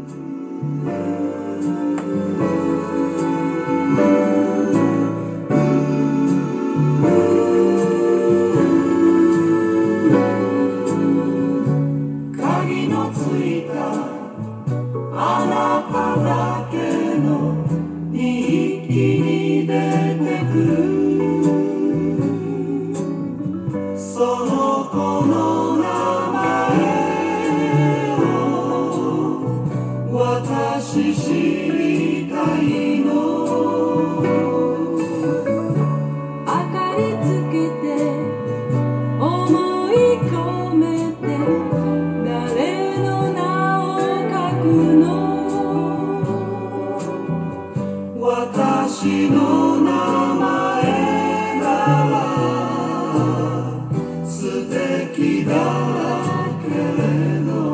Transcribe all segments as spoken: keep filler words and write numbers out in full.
鍵のついたあなただけの日記に出てくるその子の名前を私知りたいの明かりつけて思い込めて誰の名を書くの私の名前なら素敵だけれど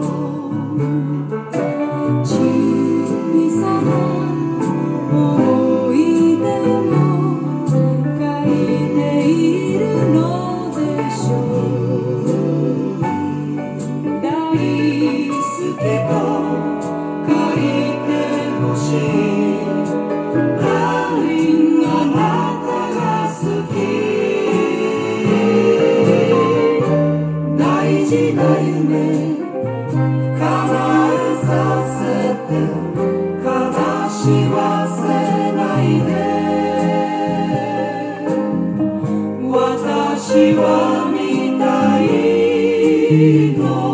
小さな思い出も書いているのでしょう大好きと書いてほしいDarling あなたが好き大事な夢叶えさせて悲しませないで私は見たいの